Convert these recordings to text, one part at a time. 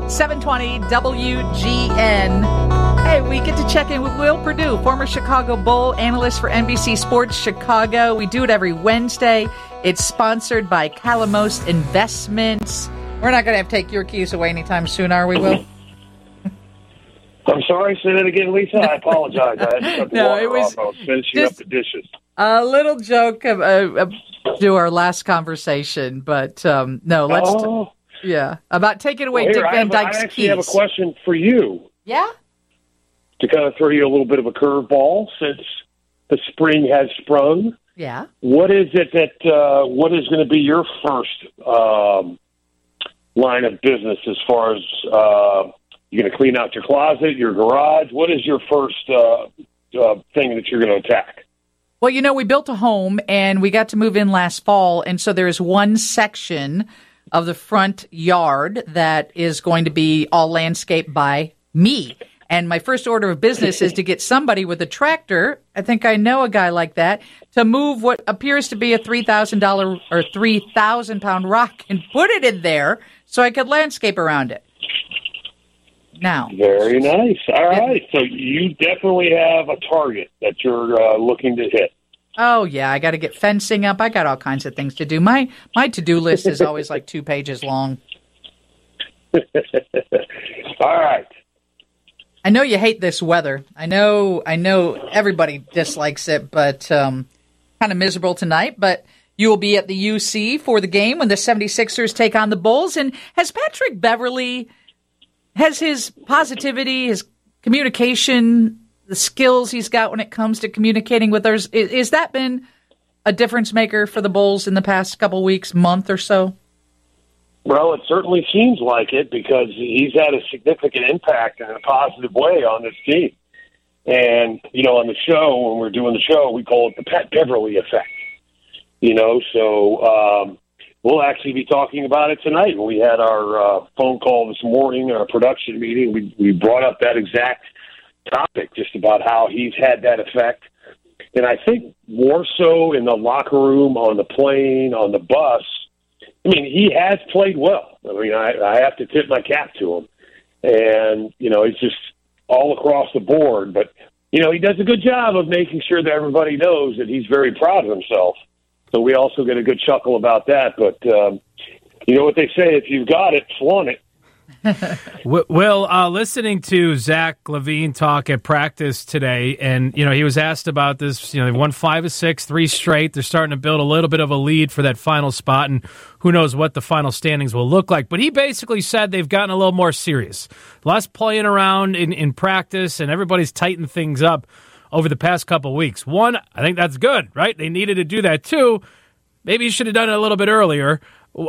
720 WGN. Hey, we get to check in with Will Perdue, former Chicago Bull analyst for NBC Sports Chicago. We do it every Wednesday. It's sponsored by Calamos Investments. We're not going to have to take your keys away anytime soon, are we, Will? I'm sorry, say that again, Lisa. I apologize. I had to cut the water off. I was finishing up the dishes. A little joke to our last conversation, but no, let's... Yeah, about taking away Dick Van Dyke's keys. I actually have a question for you. Yeah? To kind of throw you a little bit of a curveball since the spring has sprung. Yeah. What is it what is going to be your first line of business as far as you're going to clean out your closet, your garage? What is your first thing that you're going to attack? Well, we built a home and we got to move in last fall. And so there's one section of the front yard that is going to be all landscaped by me. And my first order of business is to get somebody with a tractor, I think I know a guy like that, to move what appears to be a $3,000 or 3,000-pound rock and put it in there so I could landscape around it. Now. Very nice. All right. So you definitely have a target that you're looking to hit. Oh, yeah, I got to get fencing up. I got all kinds of things to do. My to-do list is always like 2 pages long. All right. I know you hate this weather. I know everybody dislikes it, but kind of miserable tonight. But you will be at the UC for the game when the 76ers take on the Bulls. And has Patrick Beverley, has his positivity, his communication, the skills he's got when it comes to communicating with others, is that been a difference maker for the Bulls in the past couple weeks, month or so? Well, it certainly seems like it because he's had a significant impact in a positive way on this team. And, on the show, when we're doing the show, we call it the Pat Beverley effect. So we'll actually be talking about it tonight. When we had our phone call this morning, our production meeting, we brought up that exact topic, just about how he's had that effect. And I think more so in the locker room, on the plane, on the bus. I mean, he has played well. I mean, I have to tip my cap to him. And, it's just all across the board. But, he does a good job of making sure that everybody knows that he's very proud of himself. So we also get a good chuckle about that. But, you know what they say, if you've got it, flaunt it. Well, listening to Zach LaVine talk at practice today, and, he was asked about this, they won 5 of 6, 3 straight. They're starting to build a little bit of a lead for that final spot, and who knows what the final standings will look like. But he basically said they've gotten a little more serious, less playing around in practice, and everybody's tightened things up over the past couple weeks. One, I think that's good, right? They needed to do that. Two, maybe you should have done it a little bit earlier.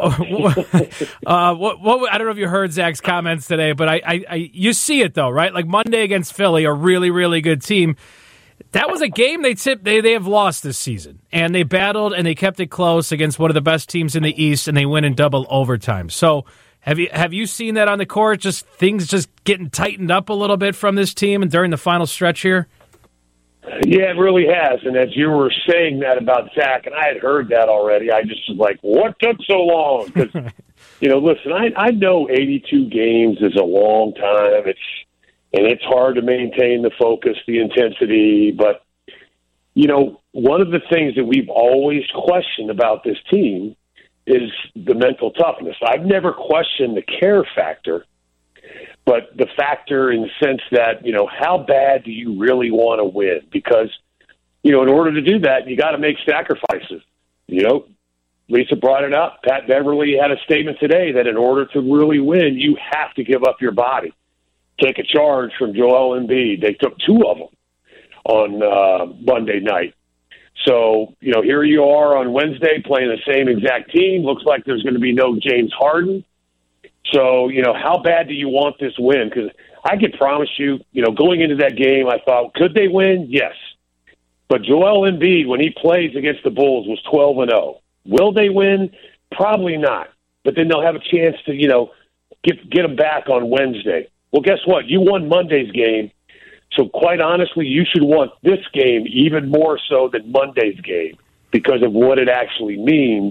I don't know if you heard Zach's comments today, but you see it though, right? Like Monday against Philly, a really, really good team. That was a game they have lost this season, and they battled and they kept it close against one of the best teams in the East, and they win in double overtime. So have you seen that on the court? Just things just getting tightened up a little bit from this team and during the final stretch here. Yeah, it really has. And as you were saying that about Zach, and I had heard that already, I just was like, what took so long? Because, listen, I know 82 games is a long time. It's hard to maintain the focus, the intensity. But, one of the things that we've always questioned about this team is the mental toughness. I've never questioned the care factor. But the factor in the sense that, how bad do you really want to win? Because, in order to do that, you got to make sacrifices. Lisa brought it up. Pat Beverley had a statement today that in order to really win, you have to give up your body. Take a charge from Joel Embiid. They took 2 of them on Monday night. So, here you are on Wednesday playing the same exact team. Looks like there's going to be no James Harden. So, how bad do you want this win? Because I can promise you, going into that game, I thought, could they win? Yes. But Joel Embiid, when he plays against the Bulls, was 12-0. Will they win? Probably not. But then they'll have a chance to, get them back on Wednesday. Well, guess what? You won Monday's game. So quite honestly, you should want this game even more so than Monday's game because of what it actually means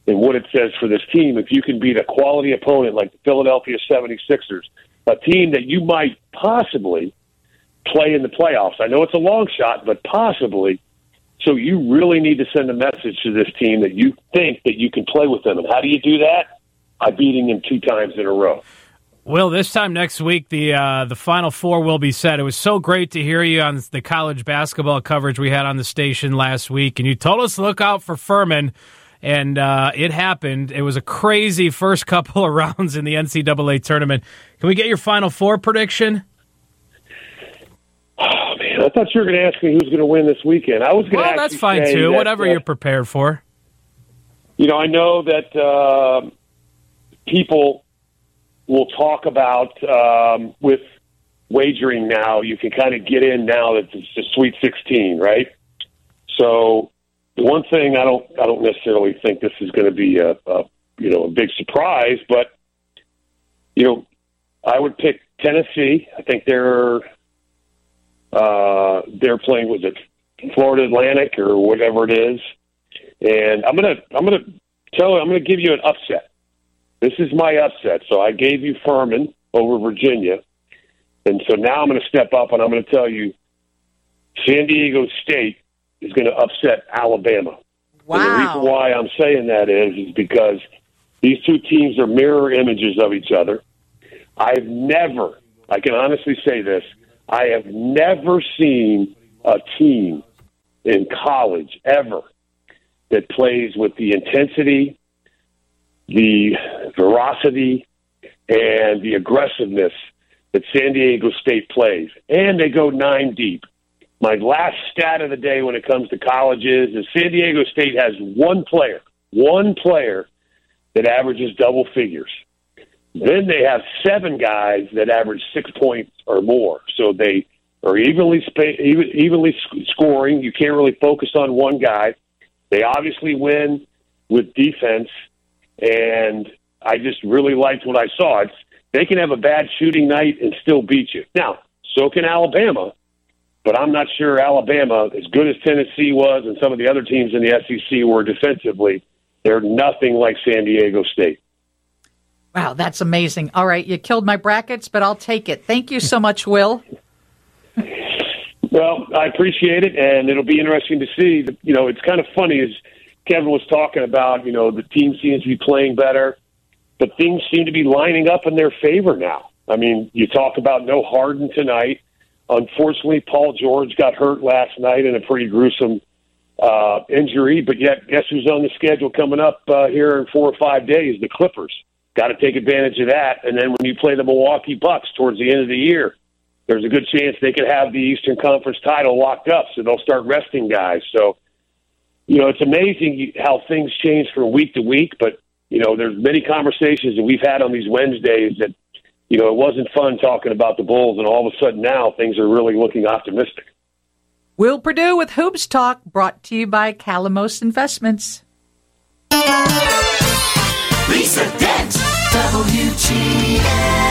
and what it says for this team if you can beat a quality opponent like the Philadelphia 76ers, a team that you might possibly play in the playoffs. I know it's a long shot, but possibly. So you really need to send a message to this team that you think that you can play with them. And how do you do that? By beating them 2 times in a row. Will, this time next week, the Final Four will be set. It was so great to hear you on the college basketball coverage we had on the station last week, and you told us to look out for Furman, and it happened. It was a crazy first couple of rounds in the NCAA tournament. Can we get your Final Four prediction? Oh, man, I thought you were going to ask me who's going to win this weekend. I was going to Well, that's fine, too. Whatever you're prepared for. You know, I know that people will talk about with wagering now, you can kind of get in now that it's the Sweet 16, right? So the one thing I don't necessarily think this is going to be a big surprise, but I would pick Tennessee. I think they're playing, was it Florida Atlantic or whatever it is, and I'm gonna give you an upset. This is my upset. So I gave you Furman over Virginia, and so now I'm going to step up and I'm going to tell you San Diego State is going to upset Alabama. Wow. And the reason why I'm saying that is because these two teams are mirror images of each other. I can honestly say this, I have never seen a team in college ever that plays with the intensity, the veracity, and the aggressiveness that San Diego State plays. And they go 9 deep. My last stat of the day when it comes to colleges is San Diego State has one player that averages double figures. Then they have 7 guys that average 6 points or more. So they are evenly scoring. You can't really focus on one guy. They obviously win with defense, and I just really liked what I saw. They can have a bad shooting night and still beat you. Now, so can Alabama, but I'm not sure Alabama, as good as Tennessee was and some of the other teams in the SEC were defensively, they're nothing like San Diego State. Wow, that's amazing. All right, you killed my brackets, but I'll take it. Thank you so much, Will. Well, I appreciate it, and it'll be interesting to see. It's kind of funny as Kevin was talking about, the team seems to be playing better, but things seem to be lining up in their favor now. I mean, you talk about no Harden tonight. Unfortunately, Paul George got hurt last night in a pretty gruesome injury, but yet guess who's on the schedule coming up here in 4 or 5 days? The Clippers. Got to take advantage of that. And then when you play the Milwaukee Bucks towards the end of the year, there's a good chance they could have the Eastern Conference title locked up, so they'll start resting guys. So, it's amazing how things change from week to week, but, there's many conversations that we've had on these Wednesdays that, it wasn't fun talking about the Bulls, and all of a sudden now things are really looking optimistic. Will Perdue with Hoops Talk, brought to you by Calamos Investments. Lisa Dent, WGN.